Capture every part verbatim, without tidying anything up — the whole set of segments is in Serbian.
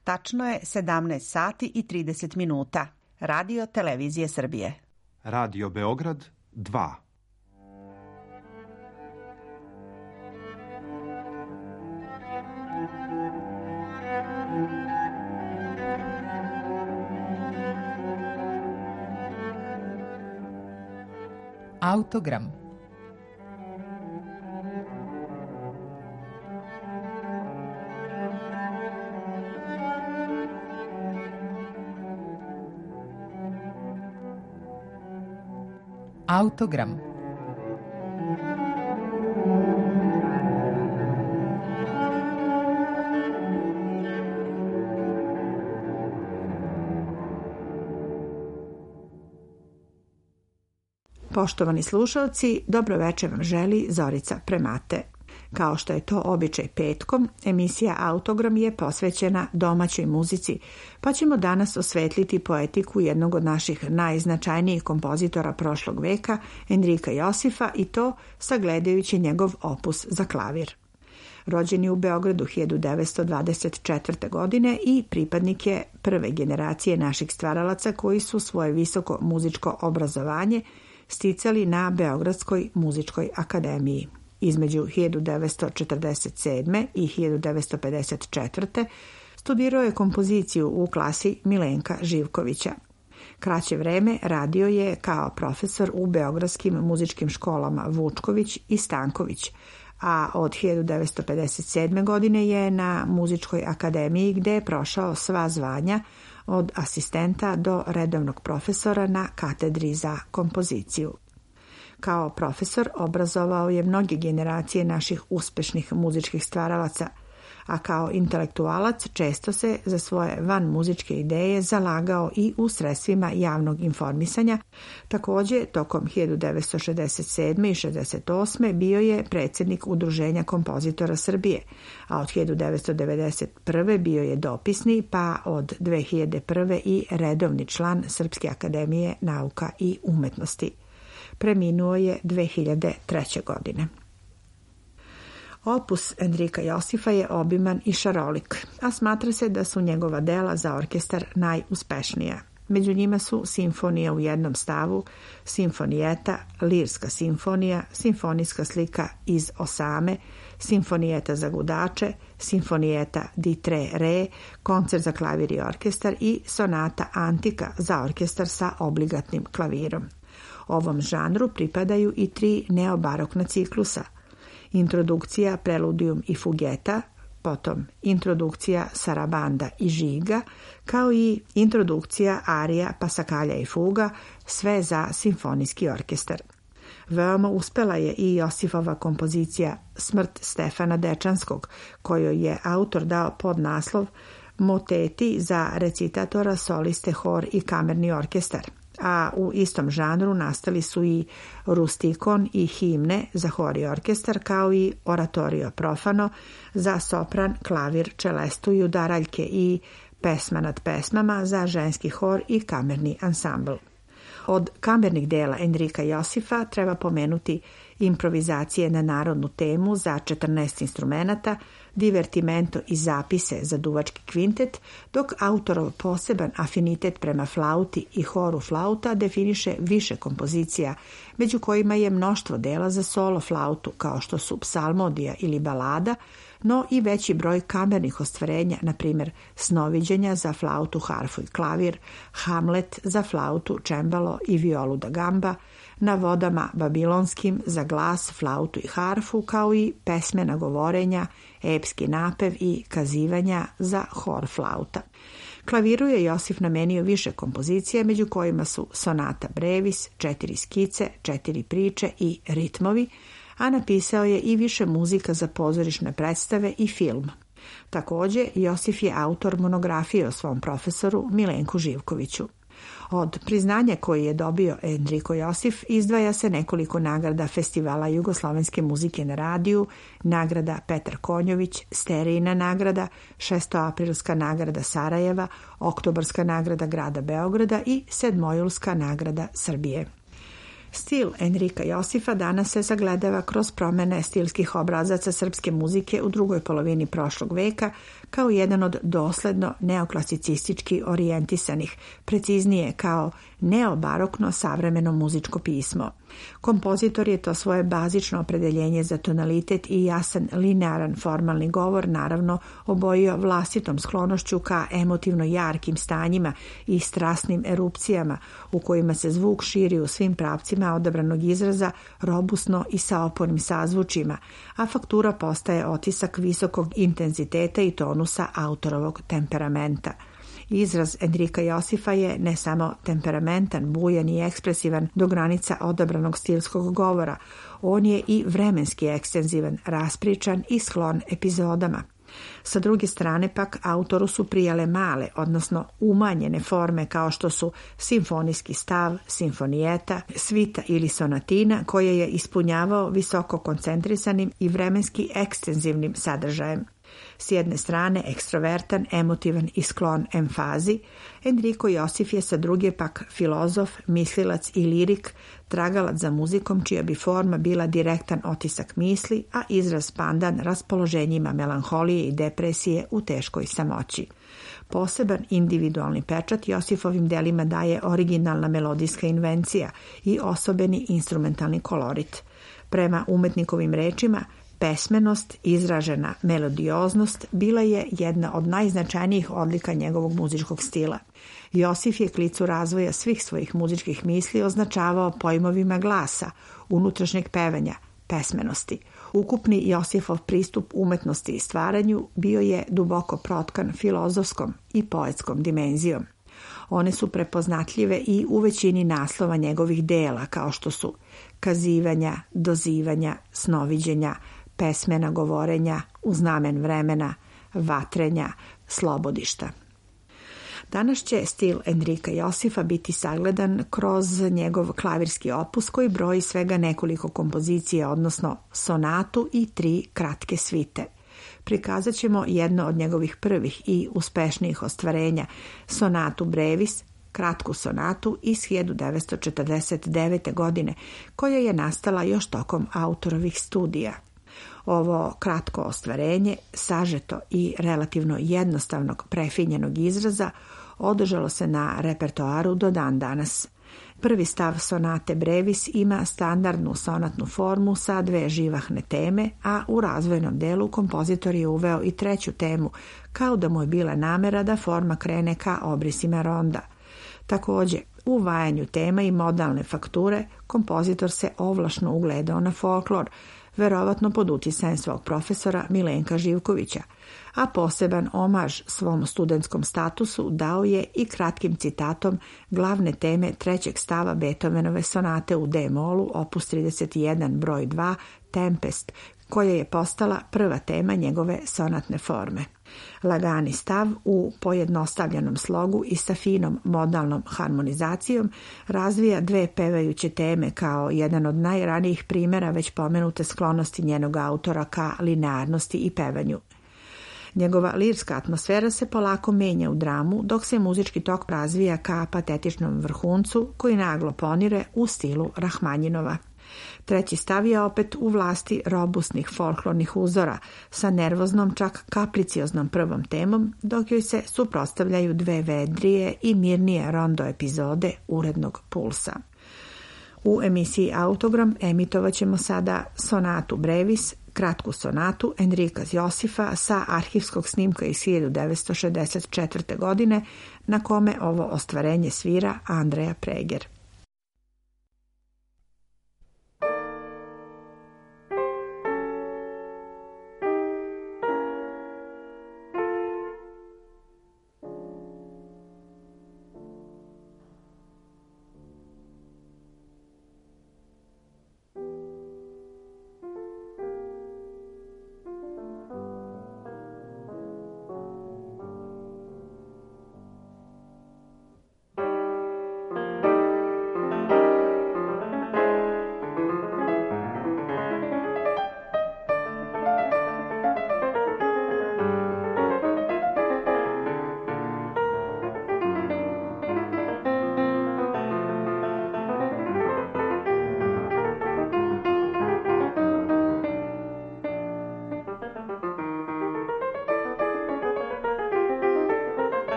Tačno je sedamnaest sati i trideset minuta. Radio Televizije Srbije. Radio Beograd dva. Autogram. Autogram. Poštovani slušalci, dobro večer vam želi Zorica Premate. Kao što je to običaj petkom, emisija Autogram je posvećena domaćoj muzici, pa ćemo danas osvetliti poetiku jednog od naših najznačajnijih kompozitora prošlog veka, Enrika Josifa, i to sagledajući njegov opus za klavir. Rođen je u Beogradu hiljadu devetsto dvadeset četvrte. godine i pripadnik je prve generacije naših stvaralaca koji su svoje visoko muzičko obrazovanje sticali na Beogradskoj muzičkoj akademiji. Između hiljadu devetsto četrdeset sedme. i hiljadu devetsto pedeset četvrte. studirao je kompoziciju u klasi Milenka Živkovića. Kraće vreme radio je kao profesor u beogradskim muzičkim školama Vučković i Stanković, a od hiljadu devetsto pedeset sedme. godine je na muzičkoj akademiji gde je prošao sva zvanja od asistenta do redovnog profesora na katedri za kompoziciju. Kao profesor obrazovao je mnoge generacije naših uspešnih muzičkih stvaralaca, a kao intelektualac često se za svoje vanmuzičke ideje zalagao i u sredstvima javnog informisanja. Također, tokom hiljadu devetsto šezdeset sedme. i šezdeset osme. bio je predsjednik Udruženja kompozitora Srbije, a od hiljadu devetsto devedeset prve. bio je dopisni, pa od dve hiljade prve. i redovni član Srpske akademije nauka i umetnosti. Preminuo je dve hiljade treće. godine. Opus Enrika Josifa je obiman i šarolik, a smatra se da su njegova dela za orkestar najuspešnija. Među njima su simfonija u jednom stavu, simfonijeta, lirska simfonija, simfonijska slika iz osame, simfonijeta za gudače, simfonijeta di tre re, koncert za klavir i orkestar i sonata antika za orkestar sa obligatnim klavirom. Ovom žanru pripadaju i tri neobarokna ciklusa: introdukcija, preludium i fugeta, potom introdukcija, sarabanda i žiga, kao i introdukcija, arija, pasakalja i fuga, sve za simfonijski orkestar. Veoma uspela je i Josifova kompozicija Smrt Stefana Dečanskog, kojoj je autor dao podnaslov Moteti za recitatora, soliste, hor i kamerni orkestar. A u istom žanru nastali su i rustikon i himne za hor i orkestar, kao i oratorio profano za sopran, klavir, čelestu i udaraljke i pesma nad pesmama za ženski hor i kamerni ansambl. Od kamernih dela Enrika Josifa treba pomenuti improvizacije na narodnu temu za četrnaest instrumenata, divertimento i zapise za duvački kvintet, dok autorov poseban afinitet prema flauti i horu flauta definiše više kompozicija, među kojima je mnoštvo dela za solo flautu, kao što su psalmodija ili balada, no i veći broj kamernih ostvarenja, na primjer Snoviđenja za flautu, harfu i klavir, Hamlet za flautu, čembalo i violu da gamba, Na vodama babilonskim za glas, flautu i harfu, kao i pesmena govorenja, epski napev i kazivanja za hor flauta. Klaviru je Josif namenio više kompozicija, među kojima su sonata brevis, četiri skice, četiri priče i ritmovi, a napisao je i više muzika za pozorišne predstave i film. Također, Josif je autor monografije o svom profesoru Milenku Živkoviću. Od priznanja koje je dobio Enriko Josif izdvaja se nekoliko nagrada Festivala jugoslovenske muzike na radiju, nagrada Petar Konjović, Sterijina nagrada, šestoaprilska nagrada Sarajeva, oktobarska nagrada grada Beograda i sedmojulska nagrada Srbije. Stil Enrika Josifa danas se sagledava kroz promene stilskih obrazaca srpske muzike u drugoj polovini prošlog veka kao jedan od dosledno neoklasicistički orijentisanih, preciznije kao neobarokno savremeno muzičko pismo. Kompozitor je to svoje bazično opredeljenje za tonalitet i jasan linearan formalni govor naravno obojio vlastitom sklonošću ka emotivno jarkim stanjima i strasnim erupcijama u kojima se zvuk širi u svim pravcima odabranog izraza robusno i sa opornim sazvučima, a faktura postaje otisak visokog intenziteta i tonusa autorovog temperamenta. Izraz Enrika Josifa je ne samo temperamentan, bujan i ekspresivan do granica odabranog stilskog govora, on je i vremenski ekstenzivan, raspričan i sklon epizodama. Sa druge strane pak autoru su prijale male, odnosno umanjene forme kao što su simfonijski stav, simfonijeta, svita ili sonatina koje je ispunjavao visoko koncentrisanim i vremenski ekstenzivnim sadržajem. S jedne strane ekstrovertan, emotivan i sklon emfazi, Enriko Josif je sa druge pak filozof, mislilac i lirik, tragalac za muzikom čija bi forma bila direktan otisak misli, a izraz pandan raspoloženjima melanholije i depresije u teškoj samoći. Poseban individualni pečat Josifovim delima daje originalna melodijska invencija i osobeni instrumentalni kolorit. Prema umetnikovim rečima, pesmenost, izražena melodioznost bila je jedna od najznačajnijih odlika njegovog muzičkog stila. Josif je klicu razvoja svih svojih muzičkih misli označavao pojmovima glasa, unutrašnjeg pevanja, pesmenosti. Ukupni Josifov pristup umetnosti i stvaranju bio je duboko protkan filozofskom i poetskom dimenzijom. One su prepoznatljive i u većini naslova njegovih dela, kao što su kazivanja, dozivanja, snoviđenja, pesmena govorenja, uznamen vremena, vatrenja, slobodišta. Danas će stil Enrika Josifa biti sagledan kroz njegov klavirski opus koji broji svega nekoliko kompozicija, odnosno sonatu i tri kratke svite. Prikazat ćemo jedno od njegovih prvih i uspešnijih ostvarenja, sonatu Brevis, kratku sonatu iz hiljadu devetsto četrdeset devete. godine, koja je nastala još tokom autorovih studija. Ovo kratko ostvarenje, sažeto i relativno jednostavnog prefinjenog izraza, održalo se na repertoaru do dan danas. Prvi stav sonate Brevis ima standardnu sonatnu formu sa dve živahne teme, a u razvojnom delu kompozitor je uveo i treću temu, kao da mu je bila namera da forma krene ka obrisima ronda. Također, u vajanju tema i modalne fakture kompozitor se ovlašno ugledao na folklor, verovatno pod uticajem svog profesora Milenka Živkovića, a poseban omaž svom studentskom statusu dao je i kratkim citatom glavne teme trećeg stava Beethovenove sonate u D-molu, opus trideset jedan broj dva, Tempest, koja je postala prva tema njegove sonatne forme. Lagani stav u pojednostavljenom slogu i sa finom modalnom harmonizacijom razvija dve pevajuće teme kao jedan od najranijih primjera već pomenute sklonosti njenog autora ka linearnosti i pevanju. Njegova lirska atmosfera se polako menja u dramu, dok se muzički tok razvija ka patetičnom vrhuncu koji naglo ponire u stilu Rahmanjinova. Treći stav je opet u vlasti robustnih folklornih uzora sa nervoznom, čak kapricioznom prvom temom, dok joj se suprotstavljaju dve vedrije i mirnije rondo epizode urednog pulsa. U emisiji Autogram emitovat ćemo sada sonatu Brevis, kratku sonatu Enrika Josifa sa arhivskog snimka iz hiljadu devetsto šezdeset četvrte. godine, na kome ovo ostvarenje svira Andreja Preger.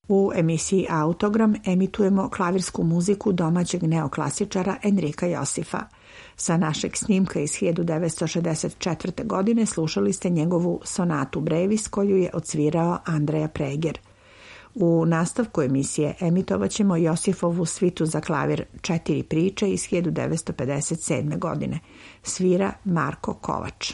U emisiji Autogram emitujemo klavirsku muziku domaćeg neoklasičara Enrika Josifa. Sa našeg snimka iz hiljadu devetsto šezdeset četvrte. godine slušali ste njegovu sonatu Brevis koju je odsvirao Andreja Preger. U nastavku emisije emitovat ćemo Josifovu svitu za klavir Četiri priče iz hiljadu devetsto pedeset sedme. godine. Svira Marko Kovač.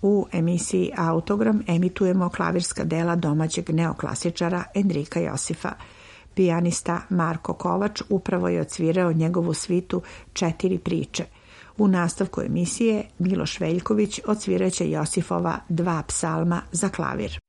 U emisiji Autogram emitujemo klavirska dela domaćeg neoklasičara Enrika Josifa. Pijanista Marko Kovač upravo je odsvirao njegovu svitu Četiri priče. U nastavku emisije Miloš Veljković odsviraće Josifova Dva psalma za klavir.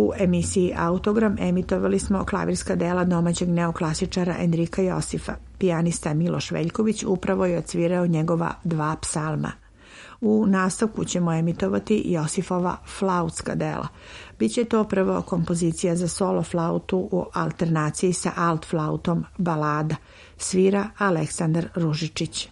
U emisiji Autogram emitovali smo klavirska dela domaćeg neoklasičara Enrika Josifa. Pijanista Miloš Veljković upravo je odsvirao njegova dva psalma. U nastavku ćemo emitovati Josifova flautska dela. Biće to prvo kompozicija za solo flautu u alternaciji sa alt flautom balada. Svira Aleksandar Ružičić.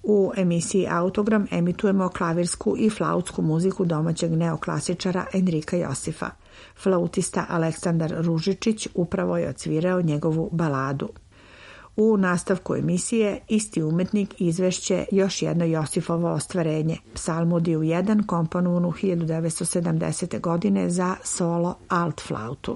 U emisiji Autogram emitujemo klavirsku i flautsku muziku domaćeg neoklasičara Enrika Josifa. Flautista Aleksandar Ružičić upravo je odsvirao njegovu baladu. U nastavku emisije isti umetnik izvešće još jedno Josifovo ostvarenje, Psalmodiju jedan, komponovanu hiljadu devetsto sedamdesete. godine za solo alt flautu.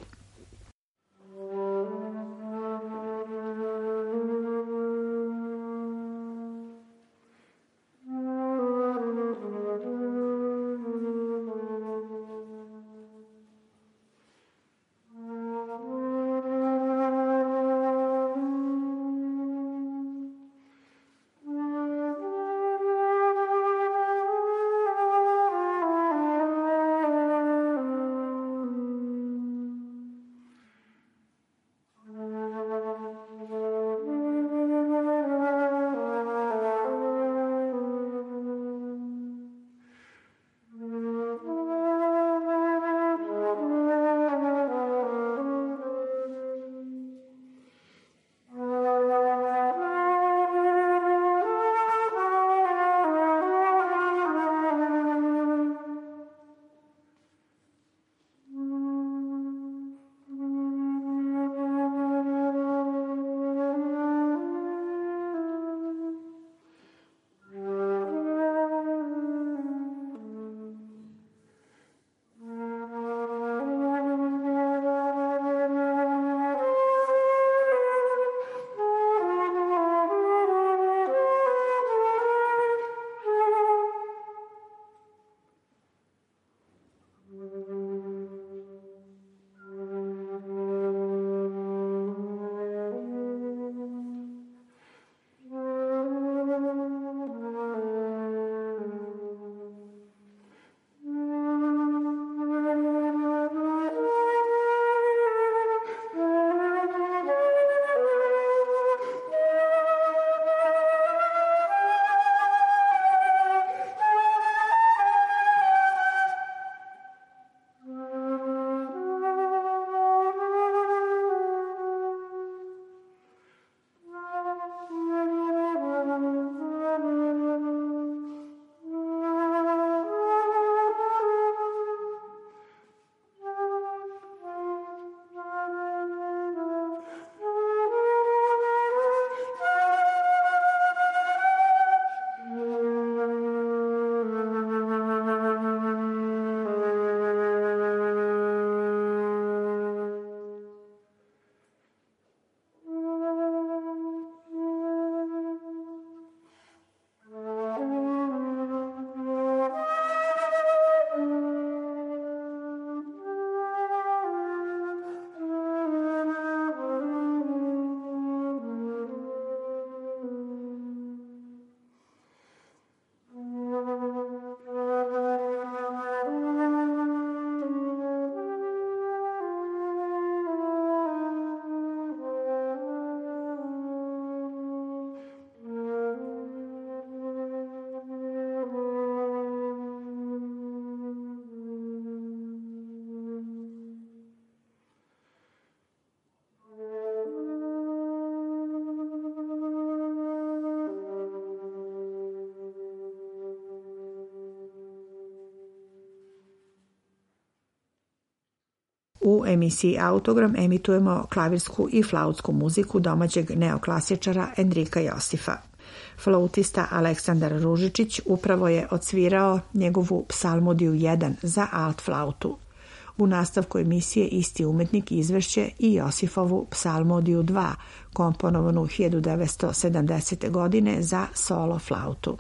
U emisiji Autogram emitujemo klavirsku i flautsku muziku domaćeg neoklasičara Enrika Josifa. Flautista Aleksandar Ružičić upravo je odsvirao njegovu Psalmodiju jedan za alt flautu. U nastavku emisije isti umetnik izvešće i Josifovu Psalmodiju dva, komponovanu hiljadu devetsto sedamdesete. godine za solo flautu.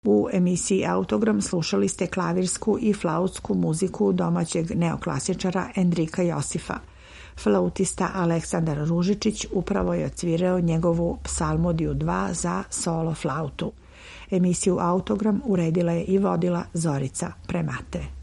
U emisiji Autogram slušali ste klavirsku i flautsku muziku domaćeg neoklasičara Endrika Josifa. Flautista Aleksandar Ružičić upravo je odsvirao njegovu Psalmodiju dva za solo flautu. Emisiju Autogram uredila je i vodila Zorica Premate.